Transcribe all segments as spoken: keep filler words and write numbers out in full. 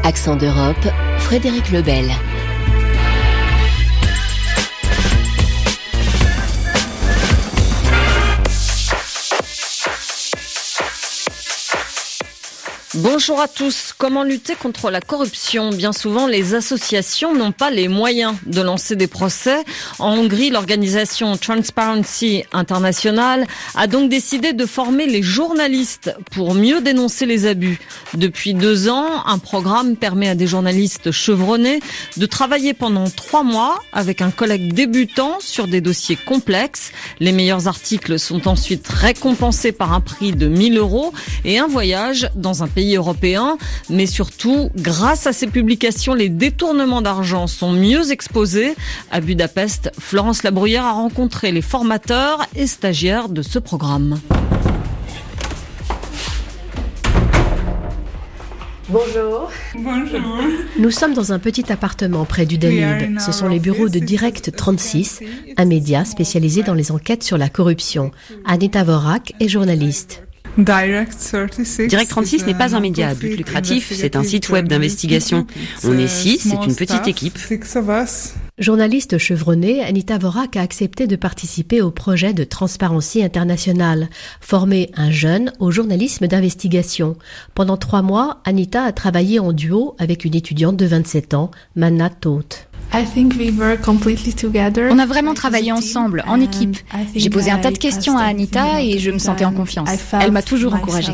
Accent d'Europe, Frédéric Lebel. Bonjour à tous. Comment lutter contre la corruption ? Bien souvent, les associations n'ont pas les moyens de lancer des procès. En Hongrie, l'organisation Transparency International a donc décidé de former les journalistes pour mieux dénoncer les abus. Depuis deux ans, un programme permet à des journalistes chevronnés de travailler pendant trois mois avec un collègue débutant sur des dossiers complexes. Les meilleurs articles sont ensuite récompensés par un prix de mille euros et un voyage dans un pays européen, mais surtout, grâce à ces publications, les détournements d'argent sont mieux exposés. À Budapest, Florence Labruyère a rencontré les formateurs et stagiaires de ce programme. Bonjour. Bonjour. Nous sommes dans un petit appartement près du Danube. Ce sont les bureaux de Direct trente-six, un média spécialisé dans les enquêtes sur la corruption. Anita Vorak est journaliste. Direct trente-six n'est pas un média à but lucratif, c'est un site web d'investigation. On est six, c'est une petite équipe. Journaliste chevronnée, Anita Vorak a accepté de participer au projet de Transparency International, former un jeune au journalisme d'investigation. Pendant trois mois, Anita a travaillé en duo avec une étudiante de vingt-sept ans, Manna Toth. On a vraiment travaillé ensemble, en équipe. J'ai posé un tas de questions à Anita et je me sentais en confiance. Elle m'a toujours encouragée.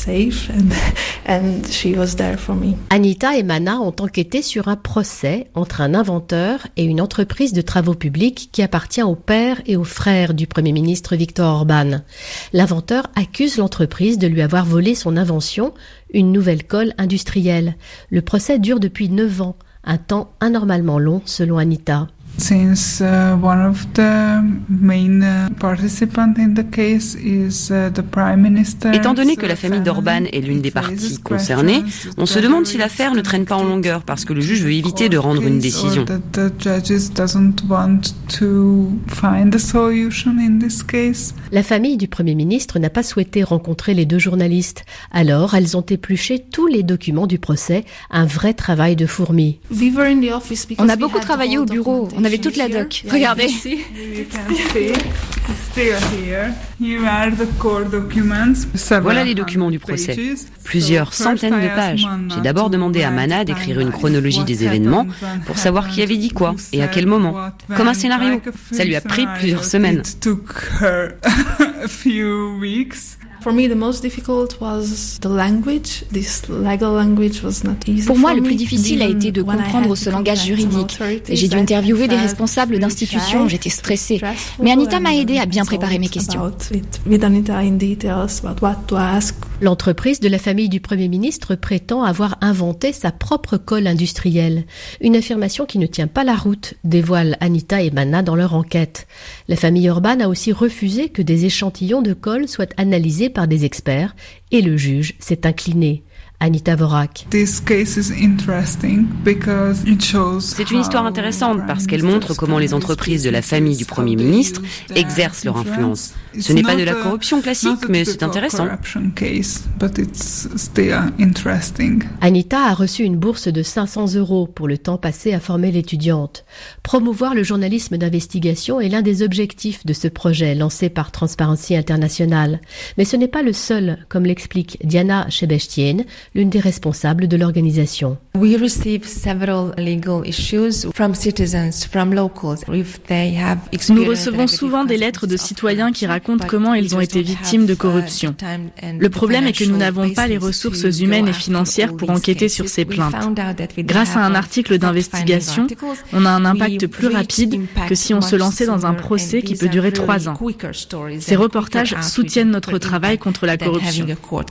Anita et Manna ont enquêté sur un procès entre un inventeur et une entreprise de travaux publics qui appartient au père et aux frères du Premier ministre Viktor Orban. L'inventeur accuse l'entreprise de lui avoir volé son invention, une nouvelle colle industrielle. Le procès dure depuis neuf ans. Un temps anormalement long, selon Anita. Since uh, one of the main uh, participants in the case is uh, the Prime Minister. Étant donné que la famille d'Orban est l'une des parties concernées, on se demande si l'affaire ne traîne pas en longueur parce que le juge veut éviter de rendre une décision. La famille du Premier ministre n'a pas souhaité rencontrer les deux journalistes. Alors, elles ont épluché tous les documents du procès, un vrai travail de fourmi. On a beaucoup travaillé au bureau. On avait toute la doc. Regardez. Voilà les documents du procès. Plusieurs centaines de pages. J'ai d'abord demandé à Manna d'écrire une chronologie des événements pour savoir qui avait dit quoi et à quel moment. Comme un scénario. Ça lui a pris plusieurs semaines. Pour moi, le plus difficile a été de comprendre ce langage juridique. J'ai dû interviewer des responsables d'institutions, j'étais stressée. Mais Anita m'a aidée à bien préparer mes questions. L'entreprise de la famille du Premier ministre prétend avoir inventé sa propre colle industrielle. Une affirmation qui ne tient pas la route, dévoilent Anita et Manna dans leur enquête. La famille Orban a aussi refusé que des échantillons de colle soient analysés par des experts et le juge s'est incliné. Anita Vorak. C'est une histoire intéressante parce qu'elle montre comment les entreprises de la famille du Premier ministre exercent leur influence. Ce n'est pas de la corruption classique, mais c'est intéressant. Anita a reçu une bourse de cinq cents euros pour le temps passé à former l'étudiante. Promouvoir le journalisme d'investigation est l'un des objectifs de ce projet lancé par Transparency International. Mais ce n'est pas le seul, comme l'explique Diana Sebestien, l'une des responsables de l'organisation. Nous recevons souvent des lettres de citoyens qui racontent comment ils ont été victimes de corruption. Le problème est que nous n'avons pas les ressources humaines et financières pour enquêter sur ces plaintes. Grâce à un article d'investigation, on a un impact plus rapide que si on se lançait dans un procès qui peut durer trois ans. Ces reportages soutiennent notre travail contre la corruption.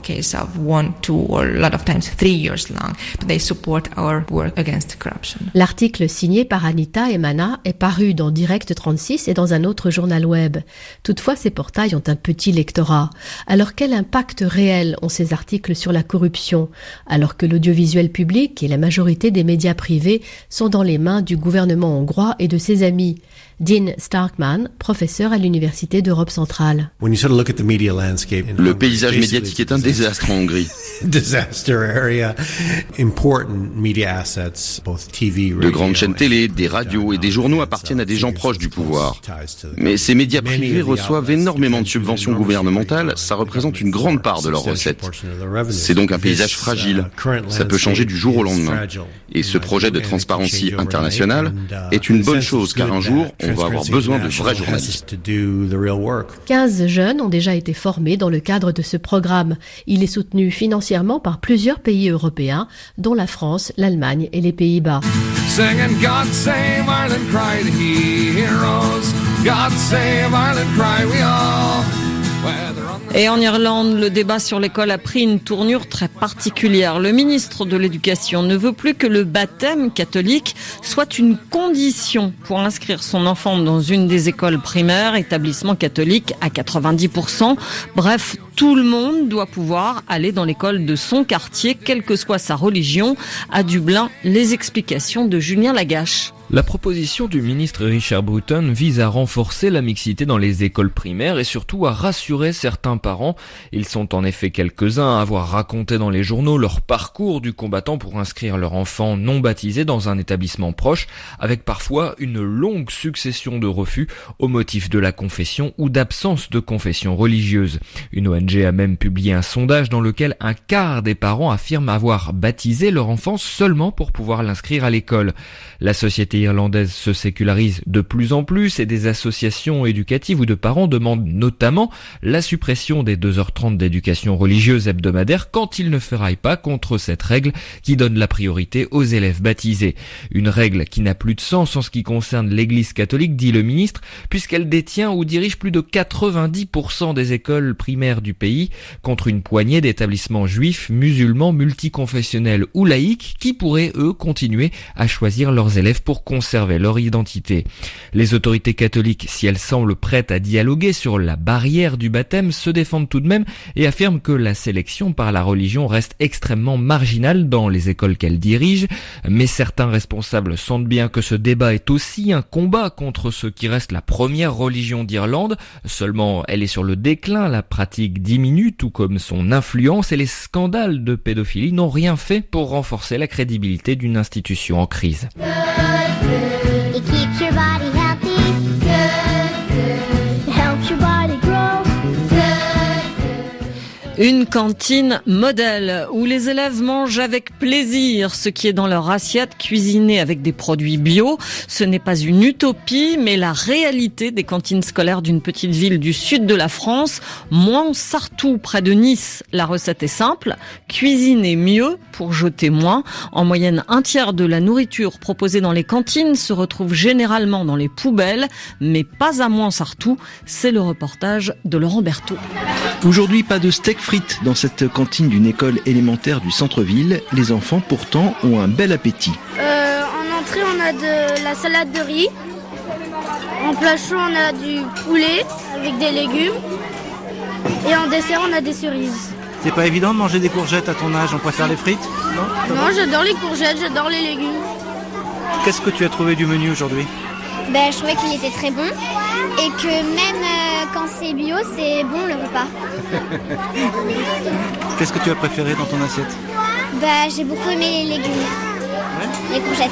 L'article signé par Anita et Manna est paru dans Direct trente-six et dans un autre journal web. Toutefois, ces portails ont un petit lectorat. Alors quel impact réel ont ces articles sur la corruption, alors que l'audiovisuel public et la majorité des médias privés sont dans les mains du gouvernement hongrois et de ses amis? Dean Starkman, professeur à l'Université d'Europe centrale. Le paysage médiatique est un désastre en Hongrie. De grandes chaînes télé, des radios et des journaux appartiennent à des gens proches du pouvoir. Mais ces médias privés reçoivent énormément de subventions gouvernementales, ça représente une grande part de leurs recettes. C'est donc un paysage fragile, ça peut changer du jour au lendemain. Et ce projet de Transparency International est une bonne chose car un jour, on va avoir besoin de vrais journalistes. quinze jeunes ont déjà été formés dans le cadre de ce programme. Il est soutenu financièrement par plusieurs pays européens, dont la France, l'Allemagne et les Pays-Bas. Et en Irlande, le débat sur l'école a pris une tournure très particulière. Le ministre de l'Éducation ne veut plus que le baptême catholique soit une condition pour inscrire son enfant dans une des écoles primaires, établissement catholique à quatre-vingt-dix pour cent. Bref, tout le monde doit pouvoir aller dans l'école de son quartier, quelle que soit sa religion. À Dublin, les explications de Julien Lagache. La proposition du ministre Richard Bruton vise à renforcer la mixité dans les écoles primaires et surtout à rassurer certains parents. Ils sont en effet quelques-uns à avoir raconté dans les journaux leur parcours du combattant pour inscrire leur enfant non baptisé dans un établissement proche, avec parfois une longue succession de refus au motif de la confession ou d'absence de confession religieuse. Une O N G a même publié un sondage dans lequel un quart des parents affirment avoir baptisé leur enfant seulement pour pouvoir l'inscrire à l'école. La société irlandaise se sécularise de plus en plus et des associations éducatives ou de parents demandent notamment la suppression des deux heures trente d'éducation religieuse hebdomadaire quand ils ne ferraillent pas contre cette règle qui donne la priorité aux élèves baptisés. Une règle qui n'a plus de sens en ce qui concerne l'Église catholique, dit le ministre, puisqu'elle détient ou dirige plus de quatre-vingt-dix pour cent des écoles primaires du pays contre une poignée d'établissements juifs, musulmans, multiconfessionnels ou laïcs qui pourraient, eux, continuer à choisir leurs élèves pour conserver leur identité. Les autorités catholiques, si elles semblent prêtes à dialoguer sur la barrière du baptême, se défendent tout de même et affirment que la sélection par la religion reste extrêmement marginale dans les écoles qu'elles dirigent. Mais certains responsables sentent bien que ce débat est aussi un combat contre ce qui reste la première religion d'Irlande. Seulement, elle est sur le déclin, la pratique diminue, tout comme son influence, et les scandales de pédophilie n'ont rien fait pour renforcer la crédibilité d'une institution en crise. It keeps your body healthy. Good, good. It helps your body grow. Good, good. Une cantine modèle où les élèves mangent avec plaisir ce qui est dans leur assiette, cuisiné avec des produits bio. Ce n'est pas une utopie, mais la réalité des cantines scolaires d'une petite ville du sud de la France. Mouans-Sartoux, près de Nice. La recette est simple, cuisiner mieux pour jeter moins. En moyenne, un tiers de la nourriture proposée dans les cantines se retrouve généralement dans les poubelles, mais pas à Mouans-Sartoux. C'est le reportage de Laurent Berthaud. Aujourd'hui, pas de steak frites dans cette cantine d'une école élémentaire du centre-ville. Les enfants, pourtant, ont un bel appétit. Euh, en entrée, on a de la salade de riz. En plat chaud, on a du poulet avec des légumes. Et en dessert, on a des cerises. C'est pas évident de manger des courgettes à ton âge, on préfère les frites? Non, non, j'adore les courgettes, j'adore les légumes. Qu'est-ce que tu as trouvé du menu aujourd'hui? Ben, je trouvais qu'il était très bon et que même euh, quand c'est bio, c'est bon le repas. Qu'est-ce que tu as préféré dans ton assiette? Ben, j'ai beaucoup aimé les légumes, ouais. Les courgettes.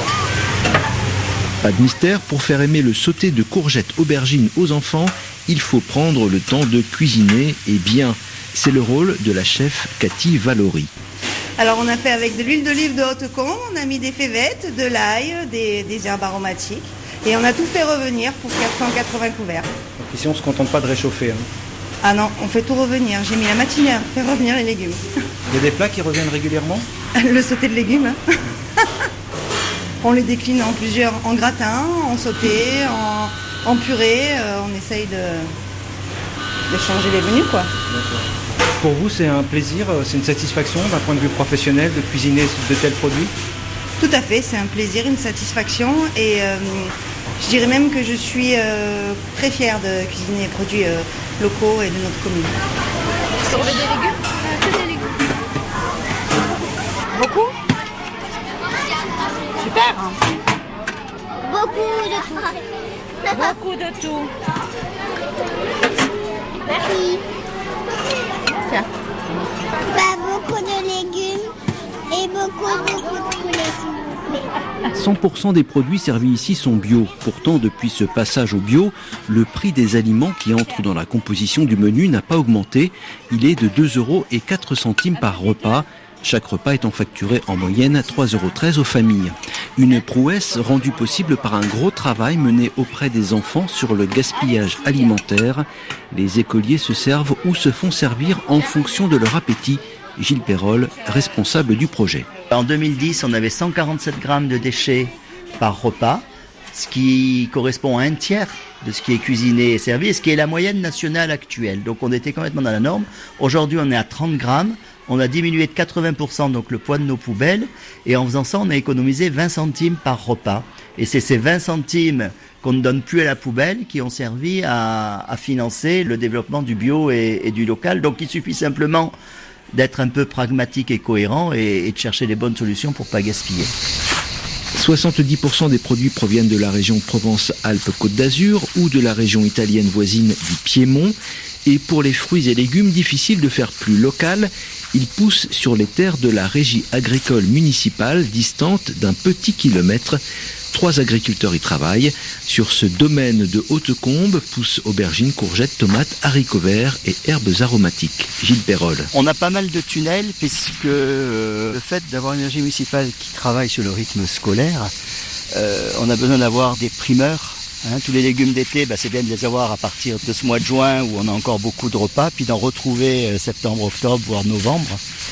Pas de mystère, pour faire aimer le sauté de courgettes aubergines aux enfants, il faut prendre le temps de cuisiner et bien. C'est le rôle de la chef Cathy Valory. Alors on a fait avec de l'huile d'olive de Haute-Combe, on a mis des févettes, de l'ail, des, des herbes aromatiques et on a tout fait revenir pour quatre cent quatre-vingts couverts. Donc ici on ne se contente pas de réchauffer. Hein. Ah non, on fait tout revenir. J'ai mis la matinée à faire revenir les légumes. Il y a des plats qui reviennent régulièrement? Le sauté de légumes. Hein. On les décline en plusieurs, en gratin, en sauté, en, en purée. Euh, on essaye de, de changer les menus, quoi. D'accord. Pour vous, c'est un plaisir, c'est une satisfaction d'un point de vue professionnel de cuisiner de tels produits? Tout à fait, c'est un plaisir, une satisfaction et euh, je dirais même que je suis euh, très fière de cuisiner les produits euh, locaux et de notre commune. Vous servez des légumes? euh, Que des légumes. Beaucoup? Super hein. Beaucoup de tout. Beaucoup de tout. Merci. Tiens. Pas beaucoup de légumes et beaucoup, beaucoup de poulet, s'il vous plaît. cent pour cent des produits servis ici sont bio. Pourtant, depuis ce passage au bio, le prix des aliments qui entrent dans la composition du menu n'a pas augmenté. Il est de deux euros et quatre centimes par repas. Chaque repas étant facturé en moyenne trois euros treize aux familles. Une prouesse rendue possible par un gros travail mené auprès des enfants sur le gaspillage alimentaire. Les écoliers se servent ou se font servir en fonction de leur appétit. Gilles Perrol, responsable du projet. En deux mille dix, on avait cent quarante-sept grammes de déchets par repas, ce qui correspond à un tiers de ce qui est cuisiné et servi, et ce qui est la moyenne nationale actuelle. Donc on était complètement dans la norme. Aujourd'hui, on est à trente grammes. On a diminué de quatre-vingts pour cent donc le poids de nos poubelles, et en faisant ça, on a économisé vingt centimes par repas. Et c'est ces vingt centimes qu'on ne donne plus à la poubelle qui ont servi à, à financer le développement du bio et, et du local. Donc il suffit simplement d'être un peu pragmatique et cohérent et, et de chercher les bonnes solutions pour pas gaspiller. soixante-dix pour cent des produits proviennent de la région Provence-Alpes-Côte d'Azur ou de la région italienne voisine du Piémont. Et pour les fruits et légumes, difficile de faire plus local. Ils poussent sur les terres de la régie agricole municipale, distante d'un petit kilomètre. Trois agriculteurs y travaillent. Sur ce domaine de Haute-Combe poussent aubergines, courgettes, tomates, haricots verts et herbes aromatiques. Gilles Perrol. On a pas mal de tunnels puisque euh, le fait d'avoir une régie municipale qui travaille sur le rythme scolaire, euh, on a besoin d'avoir des primeurs. Hein, tous les légumes d'été, bah, c'est bien de les avoir à partir de ce mois de juin où on a encore beaucoup de repas, puis d'en retrouver euh, septembre, octobre, voire novembre,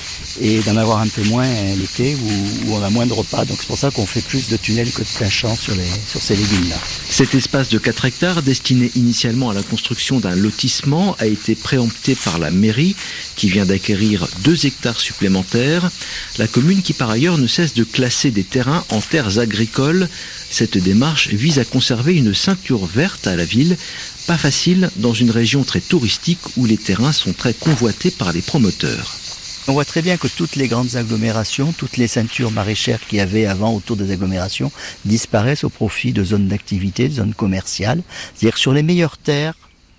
et d'en avoir un peu moins euh, l'été où, où on a moins de repas. Donc c'est pour ça qu'on fait plus de tunnels que de plein champ sur, les, sur ces légumes-là. Cet espace de quatre hectares, destiné initialement à la construction d'un lotissement, a été préempté par la mairie, qui vient d'acquérir deux hectares supplémentaires. La commune qui par ailleurs ne cesse de classer des terrains en terres agricoles. Cette démarche vise à conserver une ceinture verte à la ville, pas facile dans une région très touristique où les terrains sont très convoités par les promoteurs. On voit très bien que toutes les grandes agglomérations, toutes les ceintures maraîchères qu'il y avait avant autour des agglomérations disparaissent au profit de zones d'activité, de zones commerciales. C'est-à-dire que sur les meilleures terres,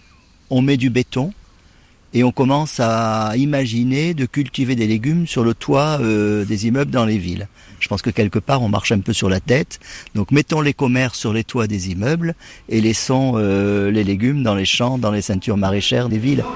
on met du béton et on commence à imaginer de cultiver des légumes sur le toit euh, des immeubles dans les villes. Je pense que quelque part, on marche un peu sur la tête. Donc, mettons les commerces sur les toits des immeubles et laissons euh, les légumes dans les champs, dans les ceintures maraîchères des villes.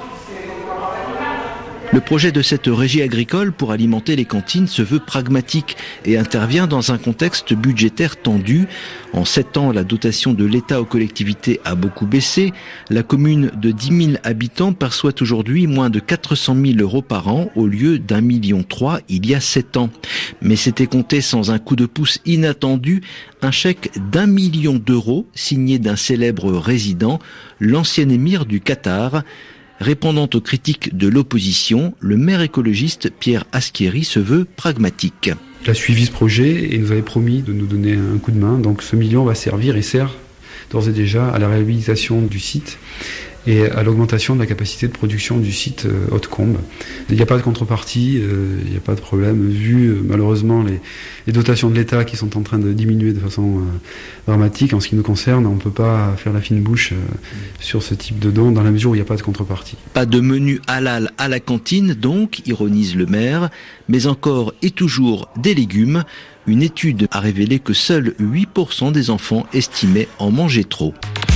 Le projet de cette régie agricole pour alimenter les cantines se veut pragmatique et intervient dans un contexte budgétaire tendu. En sept ans, la dotation de l'État aux collectivités a beaucoup baissé. La commune de dix mille habitants perçoit aujourd'hui moins de quatre cent mille euros par an au lieu d'un million trois il y a sept ans. Mais c'était compté sans un coup de pouce inattendu, un chèque d'un million d'euros signé d'un célèbre résident, l'ancien émir du Qatar. Répondant aux critiques de l'opposition, le maire écologiste Pierre Aschieri se veut pragmatique. Il a suivi ce projet et nous avait promis de nous donner un coup de main. Donc ce million va servir et sert d'ores et déjà à la réhabilitation du site et à l'augmentation de la capacité de production du site euh, Haute-Combe. Il n'y a pas de contrepartie, euh, il n'y a pas de problème. Vu euh, malheureusement les, les dotations de l'État qui sont en train de diminuer de façon euh, dramatique, en ce qui nous concerne, on ne peut pas faire la fine bouche euh, sur ce type de don dans la mesure où il n'y a pas de contrepartie. Pas de menu halal à la cantine donc, ironise le maire, mais encore et toujours des légumes. Une étude a révélé que seuls huit pour cent des enfants estimaient en manger trop.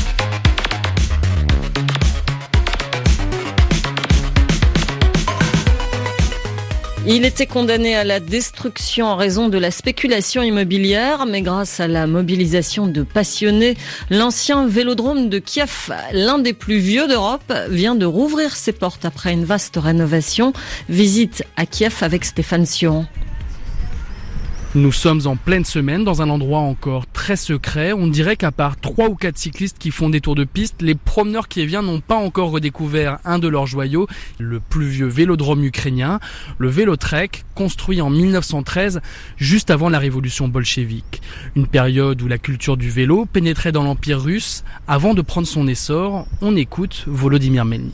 Il était condamné à la destruction en raison de la spéculation immobilière, mais grâce à la mobilisation de passionnés, l'ancien vélodrome de Kiev, l'un des plus vieux d'Europe, vient de rouvrir ses portes après une vaste rénovation. Visite à Kiev avec Stéphane Sion. Nous sommes en pleine semaine dans un endroit encore très secret. On dirait qu'à part trois ou quatre cyclistes qui font des tours de piste, les promeneurs kieviens n'ont pas encore redécouvert un de leurs joyaux, le plus vieux vélodrome ukrainien, le Vélotrek, construit en mille neuf cent treize, juste avant la révolution bolchevique. Une période où la culture du vélo pénétrait dans l'Empire russe avant de prendre son essor. On écoute Volodymyr Melnik.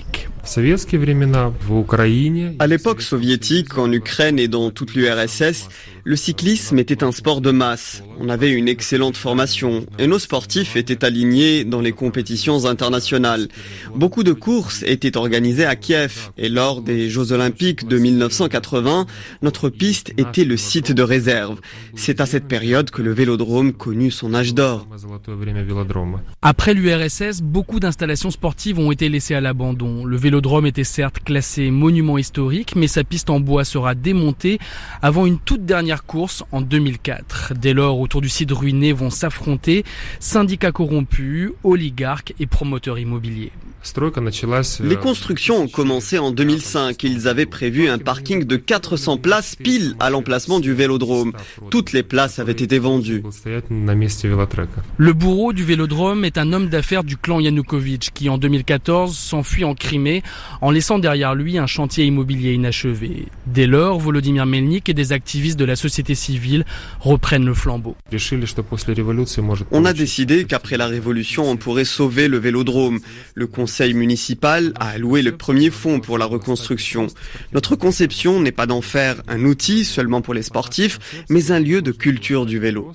À l'époque soviétique, en Ukraine et dans toute l'U R S S, le cyclisme était un sport de masse. On avait une excellente formation et nos sportifs étaient alignés dans les compétitions internationales. Beaucoup de courses étaient organisées à Kiev et lors des Jeux Olympiques de mille neuf cent quatre-vingts, notre piste était le site de réserve. C'est à cette période que le vélodrome connut son âge d'or. Après l'U R S S, beaucoup d'installations sportives ont été laissées à l'abandon. Le vélodrome était certes classé monument historique, mais sa piste en bois sera démontée avant une toute dernière course en deux mille quatre. Dès lors, autour du site ruiné vont s'affronter syndicats corrompus, oligarques et promoteurs immobiliers. Les constructions ont commencé en deux mille cinq. Ils avaient prévu un parking de quatre cents places pile à l'emplacement du vélodrome. Toutes les places avaient été vendues. Le bourreau du vélodrome est un homme d'affaires du clan Yanukovych qui, en deux mille quatorze, s'enfuit en Crimée en laissant derrière lui un chantier immobilier inachevé. Dès lors, Volodymyr Melnik et des activistes de la société civile reprennent le flambeau. On a décidé qu'après la révolution, on pourrait sauver le vélodrome. Le conseil municipal a alloué le premier fonds pour la reconstruction. Notre conception n'est pas d'en faire un outil seulement pour les sportifs, mais un lieu de culture du vélo.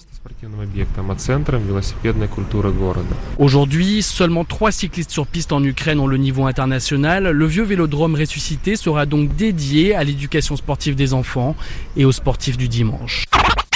Aujourd'hui, seulement trois cyclistes sur piste en Ukraine ont le niveau international. Le vieux vélodrome ressuscité sera donc dédié à l'éducation sportive des enfants et aux sportifs du dimanche.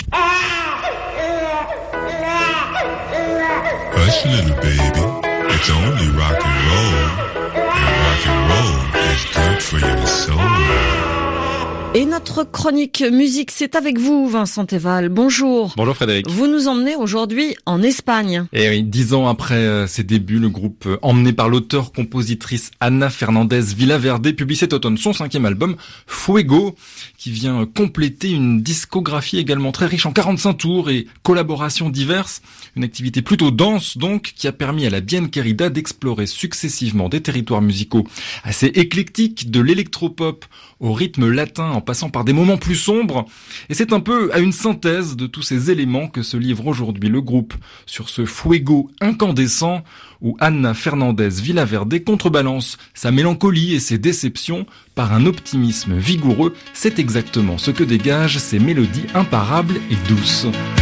Hush, little baby, it's only rock and roll, and rock and roll is good for your soul. Et notre chronique musique, c'est avec vous, Vincent Teval. Bonjour. Bonjour Frédéric. Vous nous emmenez aujourd'hui en Espagne. Et oui, dix ans après euh, ses débuts, le groupe euh, emmené par l'auteur-compositrice Ana Fernandez Villaverde publie cet automne son cinquième album, Fuego, qui vient compléter une discographie également très riche en quarante-cinq tours et collaborations diverses. Une activité plutôt dense donc, qui a permis à la Bien Querida d'explorer successivement des territoires musicaux assez éclectiques, de l'électropop au rythme latin en passant par des moments plus sombres. Et c'est un peu à une synthèse de tous ces éléments que se livre aujourd'hui le groupe sur ce Fuego incandescent où Ana Fernandez Villaverde contrebalance sa mélancolie et ses déceptions par un optimisme vigoureux. C'est exactement ce que dégagent ces mélodies imparables et douces.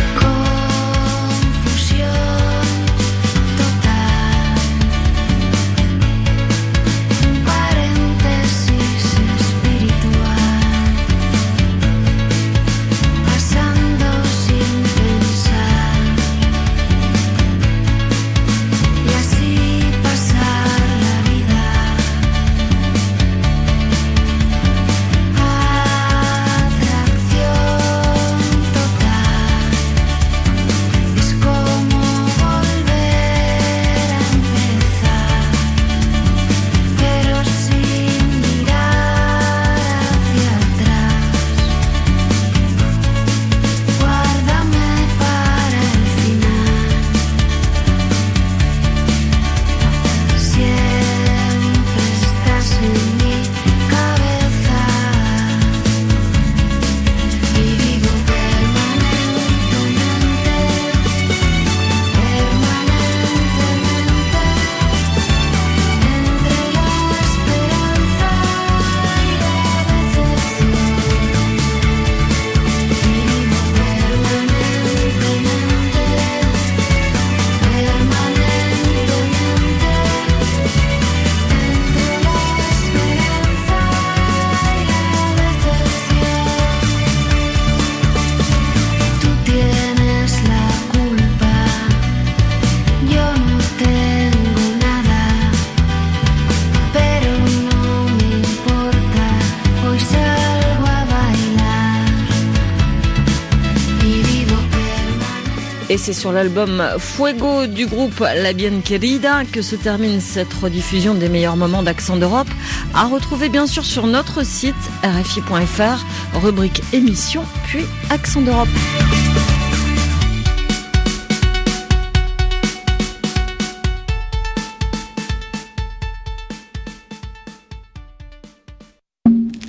Et c'est sur l'album Fuego du groupe La Bien Querida que se termine cette rediffusion des meilleurs moments d'Accent d'Europe, à retrouver bien sûr sur notre site R F I point F R, rubrique émission, puis Accent d'Europe.